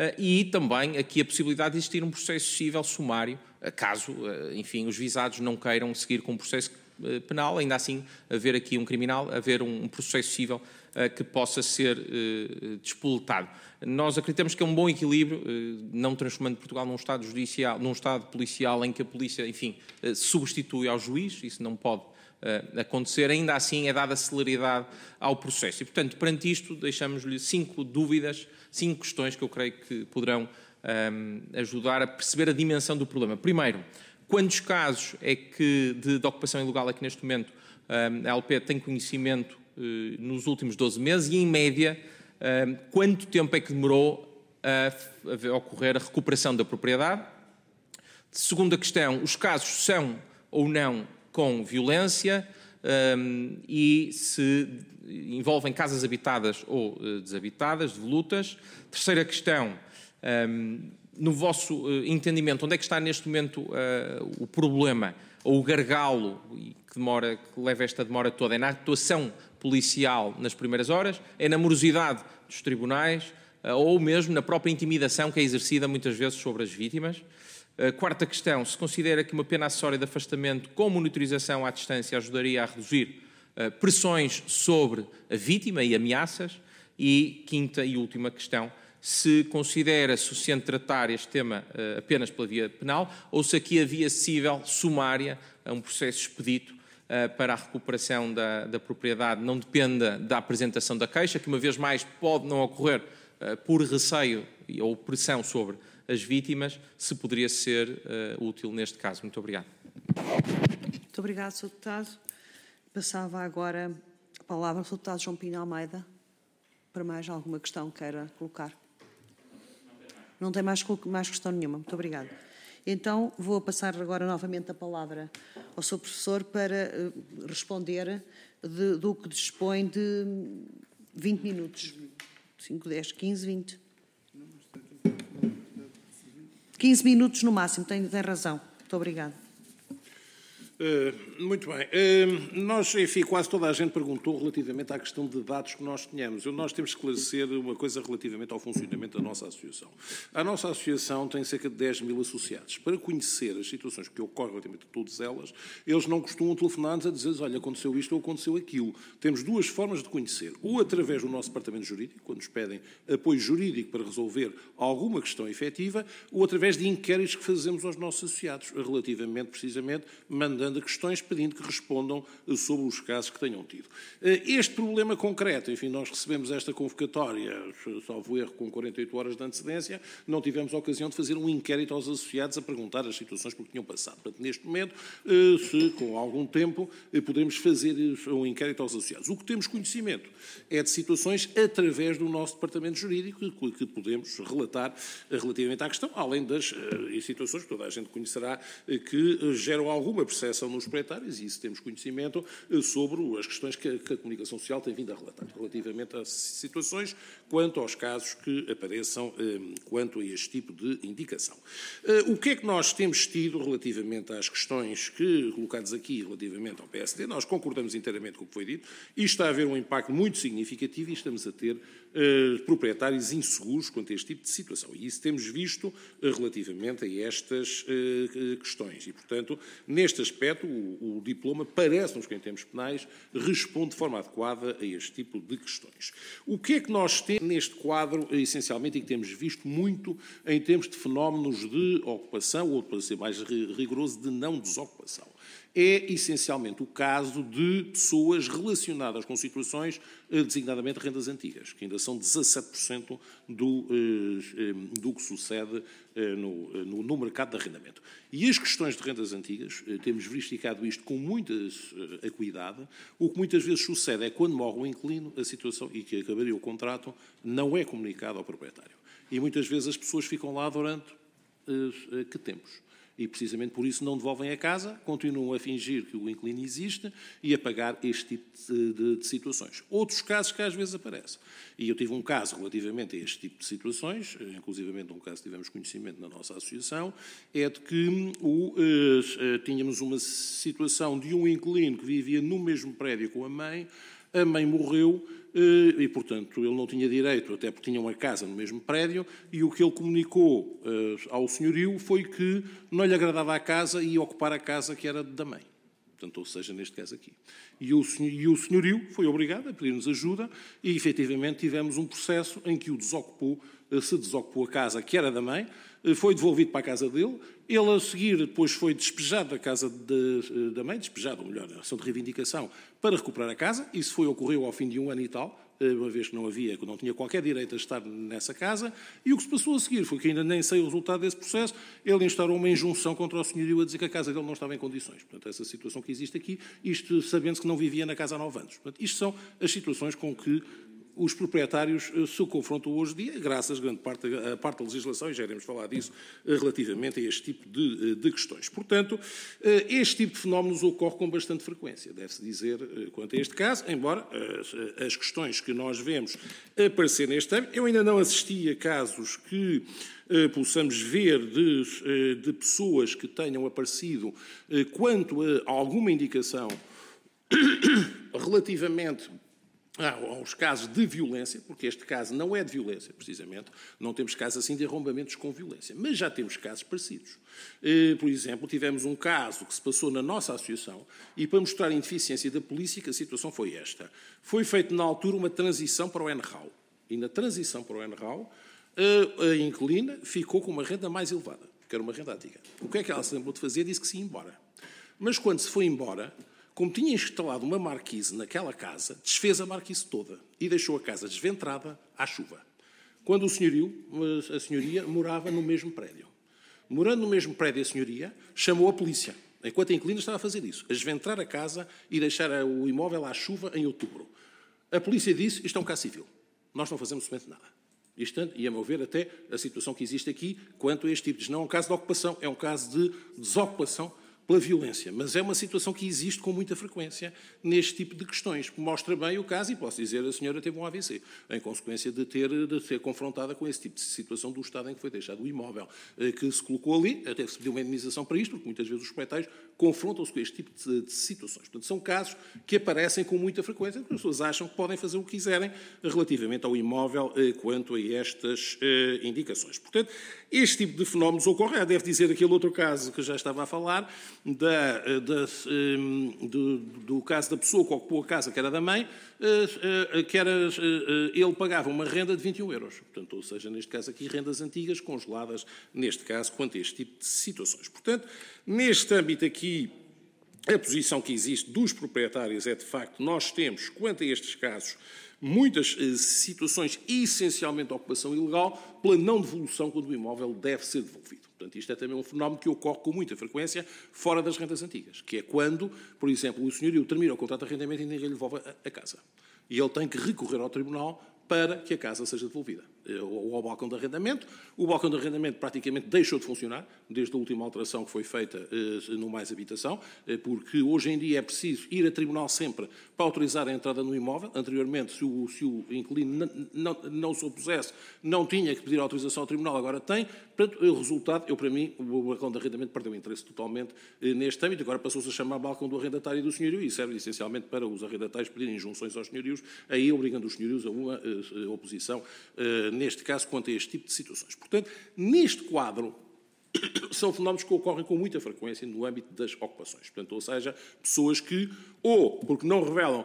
e também aqui a possibilidade de existir um processo civil sumário, caso, enfim, os visados não queiram seguir com um processo penal, ainda assim haver aqui um criminal, haver um processo civil que possa ser despoletado. Nós acreditamos que é um bom equilíbrio, não transformando Portugal num Estado judicial, num Estado policial em que a polícia, enfim, substitui ao juiz, isso não pode acontecer, ainda assim é dada celeridade ao processo. E, portanto, perante isto, deixamos-lhe cinco dúvidas, cinco questões que eu creio que poderão um, ajudar a perceber a dimensão do problema. Primeiro, quantos casos é que de, de ocupação ilegal aqui neste momento um, a L P tem conhecimento uh, nos últimos doze meses e, em média, um, quanto tempo é que demorou a, a ocorrer a recuperação da propriedade? Segunda questão, os casos são ou não com violência um, e se envolvem casas habitadas ou uh, desabitadas, devolutas. Terceira questão, um, no vosso uh, entendimento, onde é que está neste momento uh, o problema ou o gargalo que, demora, que leva esta demora toda? É na atuação policial nas primeiras horas? É na morosidade dos tribunais? Uh, ou mesmo na própria intimidação que é exercida muitas vezes sobre as vítimas? Quarta questão, se considera que uma pena acessória de afastamento com monitorização à distância ajudaria a reduzir uh, pressões sobre a vítima e ameaças? E quinta e última questão, se considera suficiente tratar este tema uh, apenas pela via penal ou se aqui havia acessível sumária a um processo expedito uh, para a recuperação da, da propriedade, não dependa da apresentação da queixa, que uma vez mais pode não ocorrer uh, por receio ou pressão sobre as vítimas, se poderia ser uh, útil neste caso. Muito obrigado. Muito obrigado, senhor Deputado. Passava agora a palavra ao senhor Deputado João Pinho Almeida para mais alguma questão que queira colocar. Não tem mais, mais questão nenhuma. Muito obrigado. Então, vou passar agora novamente a palavra ao senhor Professor para uh, responder de, do que dispõe de vinte minutos. cinco, dez, quinze, vinte. quinze minutos no máximo, tem, tem razão. Muito obrigado. Uh, muito bem. Uh, nós, enfim, quase toda a gente perguntou relativamente à questão de dados que nós tínhamos. Nós temos que esclarecer uma coisa relativamente ao funcionamento da nossa associação. A nossa associação tem cerca de dez mil associados. Para conhecer as situações que ocorrem relativamente a todas elas, eles não costumam telefonar-nos a dizer, olha, aconteceu isto ou aconteceu aquilo. Temos duas formas de conhecer. Ou através do nosso departamento jurídico, quando nos pedem apoio jurídico para resolver alguma questão efetiva, ou através de inquéritos que fazemos aos nossos associados, relativamente, precisamente, mandando a questões, pedindo que respondam sobre os casos que tenham tido. Este problema concreto, enfim, nós recebemos esta convocatória, salvo erro, com quarenta e oito horas de antecedência, não tivemos a ocasião de fazer um inquérito aos associados a perguntar as situações por que tinham passado. Portanto, neste momento, se com algum tempo podemos fazer um inquérito aos associados. O que temos conhecimento é de situações através do nosso departamento jurídico que podemos relatar relativamente à questão, além das situações que toda a gente conhecerá que geram alguma percepção percepção nos proprietários, e isso temos conhecimento sobre as questões que a comunicação social tem vindo a relatar, relativamente a situações quanto aos casos que apareçam quanto a este tipo de indicação. O que é que nós temos tido relativamente às questões que, colocadas aqui relativamente ao P S D? Nós concordamos inteiramente com o que foi dito, e está a haver um impacto muito significativo e estamos a ter uh, proprietários inseguros quanto a este tipo de situação. E isso temos visto uh, relativamente a estas uh, questões. E, portanto, neste aspecto, o, o diploma, parece-nos que em termos penais, responde de forma adequada a este tipo de questões. O que é que nós temos neste quadro, essencialmente, e que temos visto muito em termos de fenómenos de ocupação, ou, para ser mais rigoroso, de não desocupação? É essencialmente o caso de pessoas relacionadas com situações, designadamente rendas antigas, que ainda são dezassete por cento do, do que sucede no, no, no mercado de arrendamento. E as questões de rendas antigas, temos verificado isto com muita acuidade, o que muitas vezes sucede é quando morre o inquilino, a situação, e que acabaria o contrato, não é comunicado ao proprietário. E muitas vezes as pessoas ficam lá durante uh, que tempos? E, precisamente por isso, não devolvem a casa, continuam a fingir que o inquilino existe e a pagar este tipo de, de, de situações. Outros casos que às vezes aparecem. E eu tive um caso relativamente a este tipo de situações, inclusivamente um caso que tivemos conhecimento na nossa associação, é de que o, eh, tínhamos uma situação de um inquilino que vivia no mesmo prédio com a mãe, a mãe morreu, e, portanto, ele não tinha direito, até porque tinha uma casa no mesmo prédio, e o que ele comunicou uh, ao senhorio foi que não lhe agradava a casa e ia ocupar a casa que era da mãe. Portanto, ou seja, neste caso aqui. E o, e o senhorio foi obrigado a pedir-nos ajuda e, efetivamente, tivemos um processo em que o desocupou, uh, se desocupou a casa que era da mãe, uh, foi devolvido para a casa dele, ele, a seguir, depois foi despejado da casa de, da mãe, despejado, ou melhor, ação de reivindicação, para recuperar a casa. Isso foi, ocorreu ao fim de um ano e tal, uma vez que não havia, que não tinha qualquer direito a estar nessa casa, e o que se passou a seguir foi que ainda nem sei o resultado desse processo, ele instaurou uma injunção contra o senhorio a dizer que a casa dele não estava em condições. Portanto, essa situação que existe aqui, isto sabendo-se que não vivia na casa há nove anos. Portanto, isto são as situações com que os proprietários se confrontam hoje em dia, graças a grande parte, a parte da legislação, e já iremos falar disso, relativamente a este tipo de, de questões. Portanto, este tipo de fenómenos ocorre com bastante frequência, deve-se dizer, quanto a este caso, embora as, as questões que nós vemos aparecer neste âmbito, eu ainda não assisti a casos que possamos ver de, de pessoas que tenham aparecido quanto a alguma indicação relativamente aos casos de violência, porque este caso não é de violência, precisamente, não temos casos assim de arrombamentos com violência, mas já temos casos parecidos. Por exemplo, tivemos um caso que se passou na nossa associação e, para mostrar a ineficiência da polícia, que a situação foi esta. Foi feita na altura uma transição para o N R A U, e na transição para o N R A U, a inquilina ficou com uma renda mais elevada, que era uma renda antiga. O que é que ela se lembrou de fazer? Disse que se ia embora. Mas quando se foi embora, como tinha instalado uma marquise naquela casa, desfez a marquise toda e deixou a casa desventrada à chuva. Quando o senhorio, a senhoria, morava no mesmo prédio. Morando no mesmo prédio a senhoria, chamou a polícia, enquanto a inquilina estava a fazer isso, a desventrar a casa e deixar o imóvel à chuva em outubro. A polícia disse, isto é um caso civil, nós não fazemos absolutamente nada. Isto, e a meu ver, até a situação que existe aqui, quanto a este tipo, diz, não é um caso de ocupação, é um caso de desocupação pela violência, mas é uma situação que existe com muita frequência neste tipo de questões, que mostra bem o caso, e posso dizer, a senhora teve um A V C, em consequência de ter de ser confrontada com esse tipo de situação do estado em que foi deixado o imóvel que se colocou ali, até se pediu uma indemnização para isto, porque muitas vezes os proprietários confrontam-se com este tipo de, de situações. Portanto, são casos que aparecem com muita frequência, porque as pessoas acham que podem fazer o que quiserem relativamente ao imóvel quanto a estas eh, indicações. Portanto, este tipo de fenómenos ocorre. Já deve dizer aquele outro caso que já estava a falar, da, da, do, do caso da pessoa que ocupou a casa, que era da mãe, que era, ele pagava uma renda de vinte e um euros. Portanto, ou seja, neste caso aqui, rendas antigas congeladas, neste caso, quanto a este tipo de situações. Portanto, neste âmbito aqui, a posição que existe dos proprietários é, de facto, nós temos, quanto a estes casos, muitas eh, situações, essencialmente de ocupação ilegal, pela não devolução quando o imóvel deve ser devolvido. Portanto, isto é também um fenómeno que ocorre com muita frequência fora das rendas antigas, que é quando, por exemplo, o senhorio termina o contrato de arrendamento e ninguém lhe devolve a, a casa. E ele tem que recorrer ao tribunal para que a casa seja devolvida. ou ao balcão de arrendamento. O balcão de arrendamento praticamente deixou de funcionar, desde a última alteração que foi feita no Mais Habitação, porque hoje em dia é preciso ir a tribunal sempre para autorizar a entrada no imóvel. Anteriormente, se o, se o inquilino não, não, não se opusesse, não tinha que pedir autorização ao tribunal, agora tem. Portanto, o resultado, eu para mim, o balcão de arrendamento perdeu interesse totalmente neste âmbito, agora passou-se a chamar balcão do arrendatário e do senhorio, e serve essencialmente para os arrendatários pedirem injunções aos senhorios, aí obrigando os senhorios a uma uh, oposição, uh, neste caso, quanto a este tipo de situações. Portanto, neste quadro, são fenómenos que ocorrem com muita frequência no âmbito das ocupações. Portanto, ou seja, pessoas que, ou porque não revelam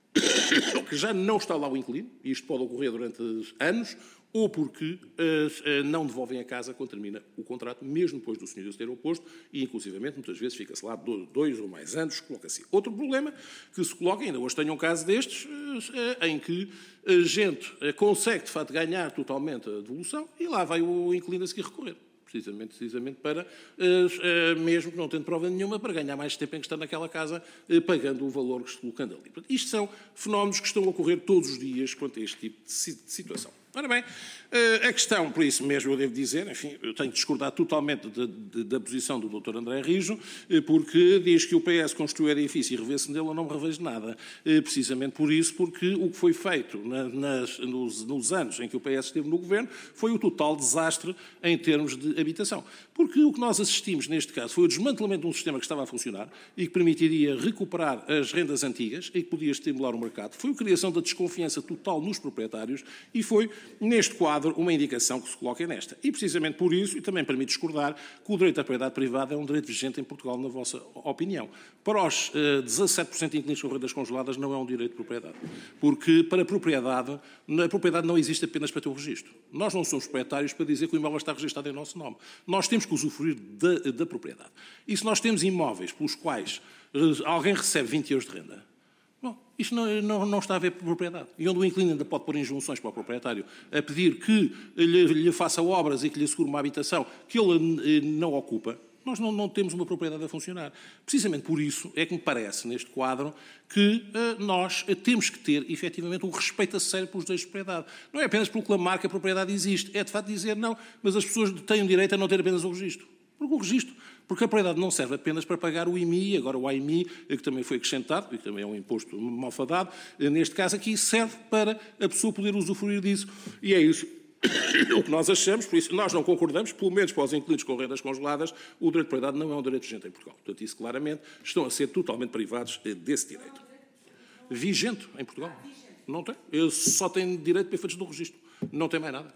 que já não está lá o inquilino, e isto pode ocorrer durante anos, ou porque uh, uh, não devolvem a casa quando termina o contrato, mesmo depois do senhorio se ter oposto, e inclusivamente muitas vezes fica-se lá dois ou mais anos, coloca-se. Outro problema que se coloca, ainda hoje tenho um caso destes, uh, uh, em que a gente uh, consegue de facto ganhar totalmente a devolução, e lá vai o inquilino a seguir recorrer. Precisamente, precisamente para, uh, uh, mesmo que não tendo prova nenhuma, para ganhar mais tempo em que está naquela casa, uh, pagando o valor que se colocando ali. Portanto, isto são fenómenos que estão a ocorrer todos os dias quanto a este tipo de situação. Ora bem, a questão, por isso mesmo eu devo dizer, enfim, eu tenho de discordar totalmente de, de, da posição do doutor André Rijo, porque diz que o P S construiu o edifício e revê-se nele, eu não me revejo nada. Precisamente por isso, porque o que foi feito na, nas, nos, nos anos em que o P S esteve no governo foi o total desastre em termos de habitação. Porque o que nós assistimos neste caso foi o desmantelamento de um sistema que estava a funcionar e que permitiria recuperar as rendas antigas e que podia estimular o mercado. Foi a criação da desconfiança total nos proprietários e foi neste quadro, uma indicação que se coloca nesta. E, precisamente por isso, e também para me discordar, que o direito à propriedade privada é um direito vigente em Portugal, na vossa opinião. Para os uh, dezassete por cento de inquilinos com rendas congeladas, não é um direito de propriedade. Porque, para a propriedade, a propriedade não existe apenas para ter o registro. Nós não somos proprietários para dizer que o imóvel está registado em nosso nome. Nós temos que usufruir da, da propriedade. E se nós temos imóveis pelos quais uh, alguém recebe vinte euros de renda, bom, isto não, não, não está a ver propriedade. E onde o inquilino ainda pode pôr injunções para o proprietário a pedir que lhe, lhe faça obras e que lhe assegure uma habitação que ele não ocupa, nós não, não temos uma propriedade a funcionar. Precisamente por isso é que me parece, neste quadro, que uh, nós temos que ter, efetivamente, um respeito a sério pelos direitos de propriedade. Não é apenas proclamar que a propriedade existe, é de facto dizer não, mas as pessoas têm o direito a não ter apenas o registro. Porque o registro, porque a propriedade não serve apenas para pagar o I M I, agora o A I M I, que também foi acrescentado, e que também é um imposto malfadado, neste caso aqui serve para a pessoa poder usufruir disso. E é isso o que nós achamos, por isso nós não concordamos, pelo menos para os inquilinos com rendas congeladas, o direito de propriedade não é um direito vigente em Portugal. Portanto, isso claramente estão a ser totalmente privados desse direito. Vigente em Portugal? Não tem. Eu só tenho direito para efeitos do registro. Não tem mais nada.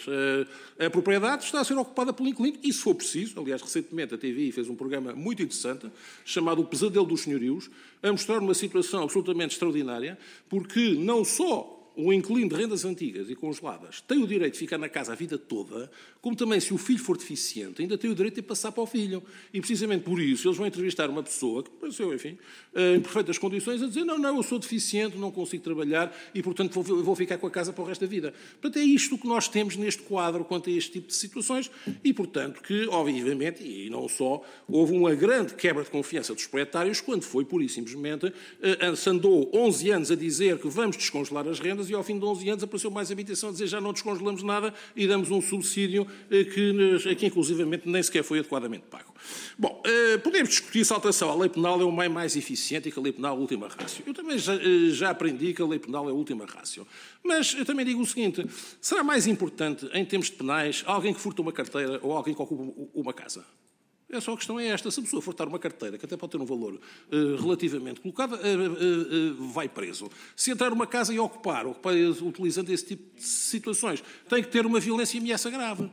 A propriedade está a ser ocupada pelo inquilino e, se for preciso, aliás, recentemente a T V I fez um programa muito interessante chamado O Pesadelo dos Senhorios, a mostrar uma situação absolutamente extraordinária, porque não só o inquilino de rendas antigas e congeladas tem o direito de ficar na casa a vida toda, como também, se o filho for deficiente, ainda tem o direito de passar para o filho. E, precisamente por isso, eles vão entrevistar uma pessoa que pareceu, enfim, em perfeitas condições, a dizer não, não, eu sou deficiente, não consigo trabalhar e, portanto, vou, vou ficar com a casa para o resto da vida. Portanto, é isto que nós temos neste quadro quanto a este tipo de situações e, portanto, que, obviamente, e não só, houve uma grande quebra de confiança dos proprietários quando foi, pura e simplesmente, se andou onze anos a dizer que vamos descongelar as rendas e, ao fim de onze anos, apareceu Mais Habitação a dizer já não descongelamos nada e damos um subsídio que, que inclusivamente, nem sequer foi adequadamente pago. Bom, podemos discutir se a alteração à lei penal é o meio mais eficiente e que a lei penal é a última rácio. Eu também já, já aprendi que a lei penal é a última rácio. Mas eu também digo o seguinte, será mais importante, em termos de penais, alguém que furta uma carteira ou alguém que ocupa uma casa? É só a questão é esta. Se a pessoa furtar uma carteira, que até pode ter um valor uh, relativamente colocado, uh, uh, uh, vai preso. Se entrar numa casa e ocupar, ocupar utilizando esse tipo de situações, tem que ter uma violência e ameaça grave.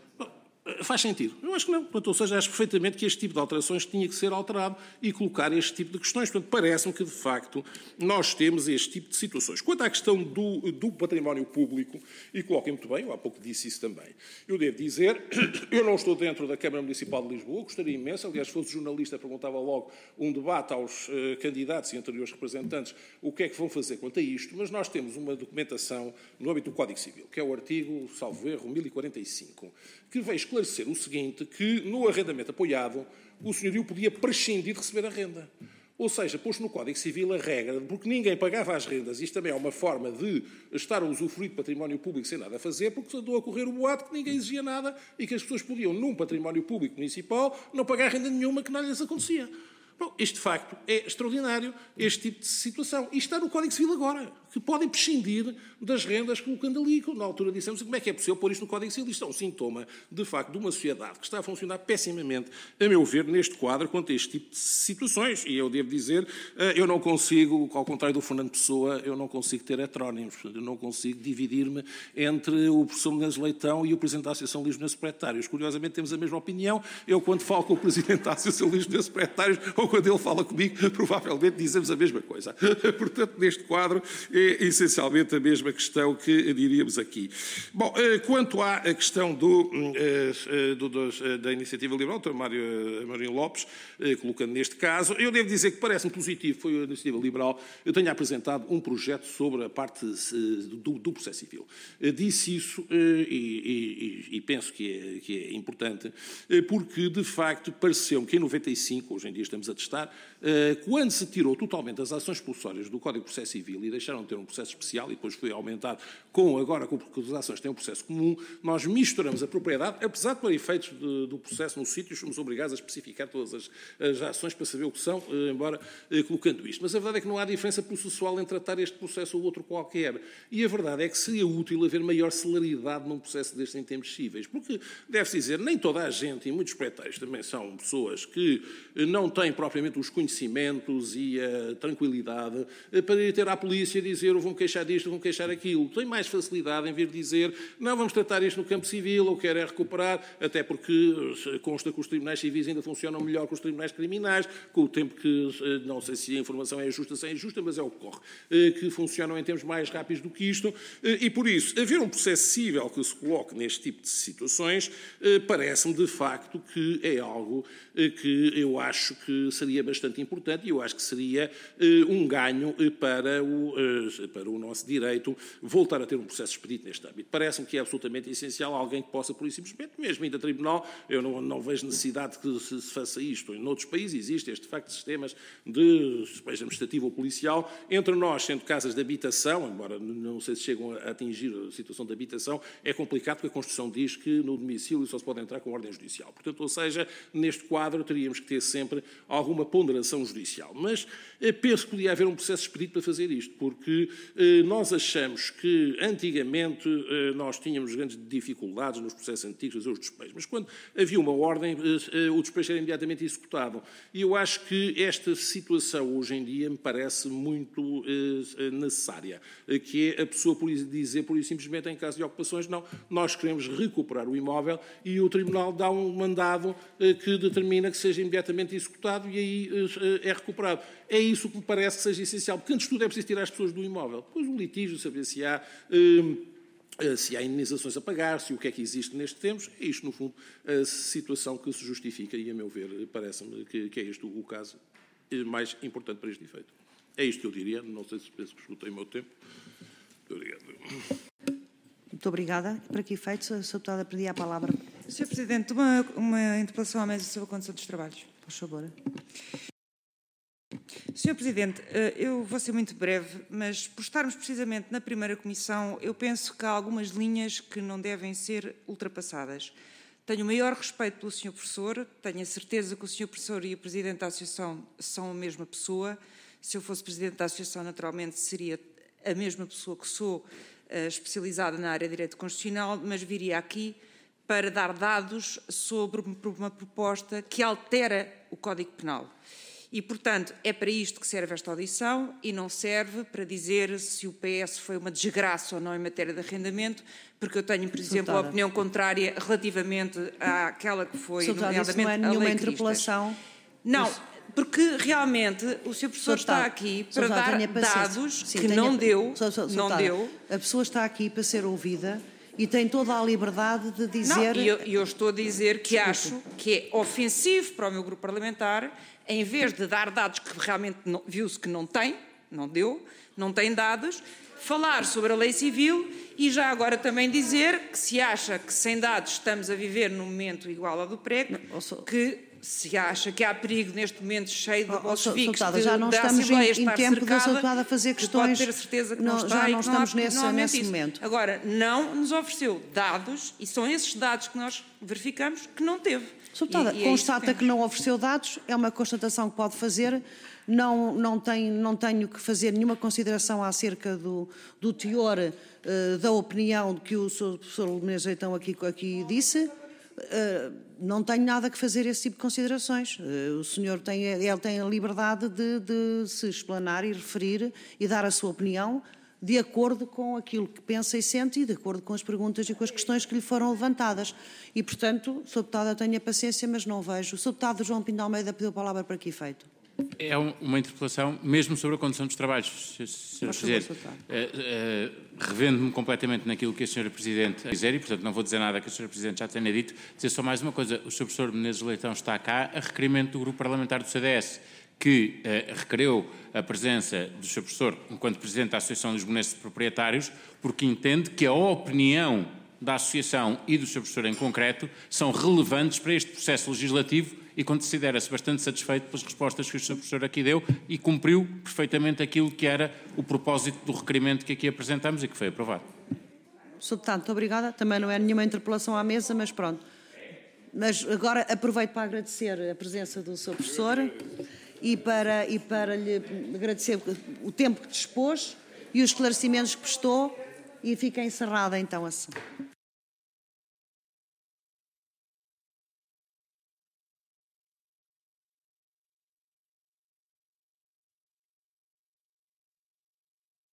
Faz sentido? Eu acho que não. Portanto, ou seja, acho perfeitamente que este tipo de alterações tinha que ser alterado e colocar este tipo de questões. Portanto, parece-me que, de facto, nós temos este tipo de situações. Quanto à questão do, do património público, e coloquem muito bem, eu há pouco disse isso também, eu devo dizer, eu não estou dentro da Câmara Municipal de Lisboa, gostaria imenso, aliás, se fosse jornalista, perguntava logo um debate aos uh, candidatos e anteriores representantes o que é que vão fazer quanto a isto, mas nós temos uma documentação no âmbito do Código Civil, que é o artigo, salvo erro, mil e quarenta e cinco, que veio esclarecer o seguinte, que no arrendamento apoiado o senhorio podia prescindir de receber a renda. Ou seja, pôs no Código Civil a regra, porque ninguém pagava as rendas, isto também é uma forma de estar a usufruir de património público sem nada a fazer, porque andou a correr o boato que ninguém exigia nada e que as pessoas podiam, num património público municipal, não pagar renda nenhuma que não lhes acontecia. Bom, isto de facto é extraordinário, este tipo de situação. E está no Código Civil agora, que podem prescindir das rendas colocando ali. Na altura dissemos como é que é possível pôr isto no Código Civil. Isto é um sintoma, de facto, de uma sociedade que está a funcionar pessimamente, a meu ver, neste quadro, quanto a este tipo de situações. E eu devo dizer, eu não consigo, ao contrário do Fernando Pessoa, eu não consigo ter heterónimos. Eu não consigo dividir-me entre o professor Menezes Leitão e o Presidente da Associação Lisbonenses Proprietários. Curiosamente, temos a mesma opinião. Eu, quando falo com o Presidente da Associação Lisbonenses Proprietários, ou quando ele fala comigo, provavelmente dizemos a mesma coisa. Portanto, neste quadro, é essencialmente a mesma questão que diríamos aqui. Bom, quanto à questão do, do, do, da Iniciativa Liberal, o doutor Mário Marinho Lopes, colocando neste caso, eu devo dizer que parece-me positivo, foi a Iniciativa Liberal, eu tenho apresentado um projeto sobre a parte do, do processo civil. Disse isso e, e, e penso que é, que é importante, porque, de facto, pareceu-me que em noventa e cinco, hoje em dia estamos a testar, quando se tirou totalmente as ações expulsórias do Código de Processo Civil e deixaram de ter um processo especial e depois foi aumentado com, agora com as ações têm um processo comum, nós misturamos a propriedade, apesar de para efeitos de, do processo no sítio, somos obrigados a especificar todas as, as ações para saber o que são, embora colocando isto. Mas a verdade é que não há diferença processual em tratar este processo ou outro qualquer. E a verdade é que seria útil haver maior celeridade num processo destes em termos cíveis, porque, deve-se dizer, nem toda a gente, e muitos proprietários também são pessoas que não têm propriamente os conhecimentos e a tranquilidade para ir ter à polícia e dizer vão queixar disto, vão queixar aquilo. Tem mais facilidade em vir dizer não, vamos tratar isto no campo civil, ou quer é recuperar, até porque consta que os tribunais civis ainda funcionam melhor que os tribunais criminais, com o tempo que, não sei se a informação é justa ou se é injusta, mas é o que corre, que funcionam em termos mais rápidos do que isto, e por isso, haver um processo cível que se coloque neste tipo de situações, parece-me de facto que é algo que eu acho que seria bastante importante e eu acho que seria um ganho para o, para o nosso direito voltar a ter um processo expedito neste âmbito. Parece-me que é absolutamente essencial alguém que possa, por isso simplesmente, mesmo ainda tribunal, eu não, não vejo necessidade que se, se faça isto. Em outros países existe este facto de sistemas de administrativo ou policial. Entre nós, sendo casas de habitação, embora não sei se chegam a atingir a situação de habitação, é complicado porque a Constituição diz que no domicílio só se pode entrar com ordem judicial. Portanto, ou seja, neste quadro teríamos que ter sempre alguma ponderação judicial. Mas penso que podia haver um processo expedito para fazer isto, porque eh, nós achamos que antigamente eh, nós tínhamos grandes dificuldades nos processos antigos de fazer os despejos, mas quando havia uma ordem, eh, o despejo era imediatamente executado. E eu acho que esta situação hoje em dia me parece muito eh, necessária, que é a pessoa por dizer, por isso simplesmente em caso de ocupações, não, nós queremos recuperar o imóvel e o Tribunal dá um mandado eh, que determina que seja imediatamente executado e aí eh, é recuperado. É isso que me parece que seja essencial, porque antes de tudo é preciso tirar as pessoas do imóvel. Depois o litígio, saber se há, eh, se há indenizações a pagar, se o que é que existe nestes tempos, é isto, no fundo, a situação que se justifica e, a meu ver, parece-me que, que é este o caso mais importante para este efeito. É isto que eu diria, não sei se penso que escutei o meu tempo. Muito obrigado. Muito obrigada. Para que efeito, a senhora deputada pedia a palavra. senhor Presidente, uma, uma interpelação à mesa sobre a condição dos trabalhos. Por favor. senhor Presidente, eu vou ser muito breve, mas por estarmos precisamente na primeira comissão, eu penso que há algumas linhas que não devem ser ultrapassadas. Tenho o maior respeito pelo senhor Professor, tenho a certeza que o senhor Professor e o Presidente da Associação são a mesma pessoa. Se eu fosse Presidente da Associação, naturalmente, seria a mesma pessoa que sou, especializada na área de Direito Constitucional, mas viria aqui para dar dados sobre uma proposta que altera o Código Penal. E, portanto, é para isto que serve esta audição e não serve para dizer se o P S foi uma desgraça ou não em matéria de arrendamento, porque eu tenho, por exemplo, a opinião contrária relativamente àquela que foi, nomeadamente, isso não é nenhuma interpelação. Não, porque realmente o senhor Professor está aqui para dar dados que não deu, não deu. A pessoa está aqui para ser ouvida e tem toda a liberdade de dizer... Não, e eu, eu estou a dizer que acho que é ofensivo para o meu grupo parlamentar, em vez de dar dados que realmente viu-se que não tem, não deu, não tem dados, falar sobre a lei civil e já agora também dizer que se acha que sem dados estamos a viver num momento igual ao do P R E C, que se acha que há perigo neste momento cheio de Oh, bolcheviques Deputada, de, já não da estamos Assembleia em- em estar tempo da cercada, Deputada a fazer que questões- pode ter certeza que não, não, já está não e que estamos não há, nesse- não há nesse isso. momento. Agora, não nos ofereceu dados, e são esses dados que nós verificamos que não teve. Deputada, E- e é isso constata temos. que não ofereceu dados, é uma constatação que pode fazer, não, não, tem, não tenho que fazer nenhuma consideração acerca do, do teor eh, da opinião que o senhor professor Menezes Leitão aqui, aqui disse. Uh, não tenho nada que fazer esse tipo de considerações. Uh, o senhor tem, ele tem a liberdade de, de se explanar e referir e dar a sua opinião de acordo com aquilo que pensa e sente e de acordo com as perguntas e com as questões que lhe foram levantadas. E, portanto, senhor Deputado, tenha paciência, mas não vejo. O senhor Deputado João Pinto de Almeida pediu a palavra para que efeito? É uma interpelação mesmo sobre a condução dos trabalhos, senhora Presidente. Por favor, Uh, uh, Revendo-me completamente naquilo que a senhora Presidente dizer, e portanto não vou dizer nada que a senhora Presidente já tenha dito, dizer só mais uma coisa. O senhor professor Menezes Leitão está cá a requerimento do Grupo Parlamentar do C D S, que uh, requereu a presença do senhor professor enquanto Presidente da Associação Lisbonense de Proprietários, porque entende que a opinião da Associação e do senhor professor em concreto são relevantes para este processo legislativo e considera-se bastante satisfeito pelas respostas que o senhor professor aqui deu e cumpriu perfeitamente aquilo que era o propósito do requerimento que aqui apresentamos e que foi aprovado. senhor Deputado, muito obrigada. Também não é nenhuma interpelação à mesa, mas pronto. Mas agora aproveito para agradecer a presença do senhor professor e para, e para lhe agradecer o tempo que dispôs e os esclarecimentos que prestou, e fica encerrada então a sessão.